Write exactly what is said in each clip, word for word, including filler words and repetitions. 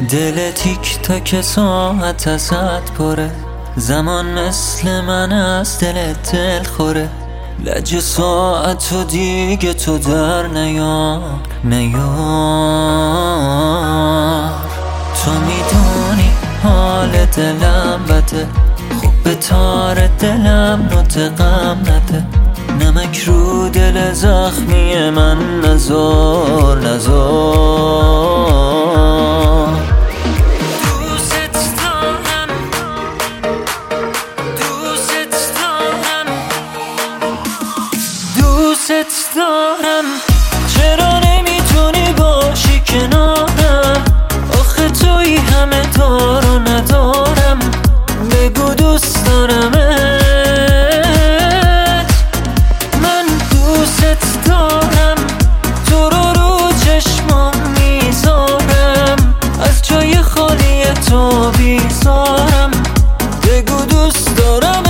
دل تیک تاک ساعت ازت پره، زمان مثل من از دلت دل خوره. لج ساعت و دیگه تو در نیار نیار. تو میدونی حال دلم بده، خوب به تار دلم نوت غم نده. نمک رو دل زخمی من نزار نزار. دوست دارم، چرا نمیتونی باشی کنارم؟ آخه توی همه دار و ندارم. بگو دوست دارمت، من دوست دارم. تو رو رو چشمام میذارم، از جای خالی تو بیزارم. بگو دوست دارمت.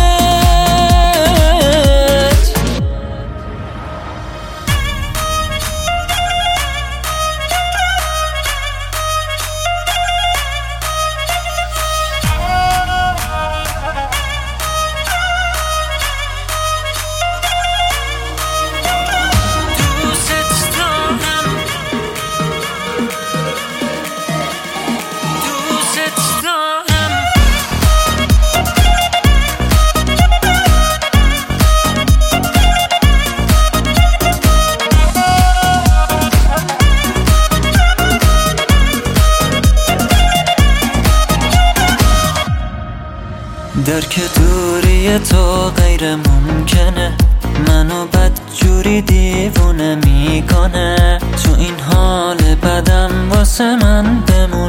درک دوری تو غیر ممکنه، منو بدجوری دیوونه میکنه. تو این حال بدم واسه من بمون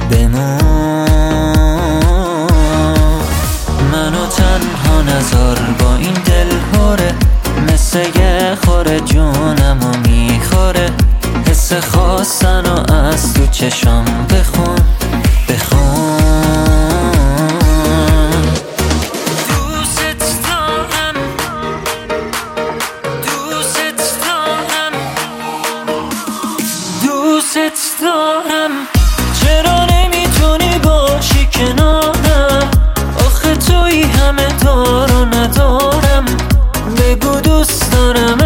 بمون. منو تنها نذار با این دل هوره، مثل یه خوره جونمو میخوره. حس خواستن و از تو چشام بخون بخون. دوست دارم، چرا نمیتونی باشی کنارم؟ آخه توی همه دار و ندارم. بگو دوست دارم.